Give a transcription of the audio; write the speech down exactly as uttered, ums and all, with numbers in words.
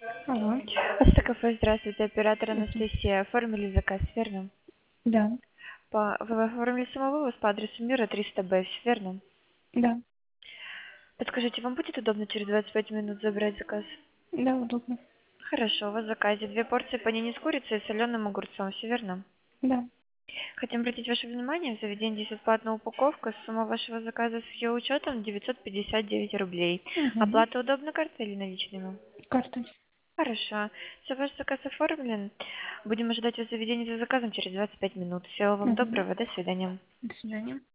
Алло. Астакафе, здравствуйте, оператор Мгм. Анастасия. Оформили заказ, верно? Да, По... Вы оформили самовывоз по адресу Мира триста Б, всё верно? да, Подскажите, вам будет удобно через двадцать пять минут забрать заказ? да, удобно. Хорошо, у вас в заказе две порции панини с курицей и соленым огурцом, все верно? Да. Хотим обратить ваше внимание, в заведении есть бесплатная упаковка, сумма вашего заказа с ее учетом девятьсот пятьдесят девять рублей. Угу. Оплата удобна картой или наличными? Картой. Хорошо. Все, ваш заказ оформлен. Будем ожидать вас в заведении за заказом через двадцать пять минут. Всего вам Угу. доброго. До свидания. До свидания.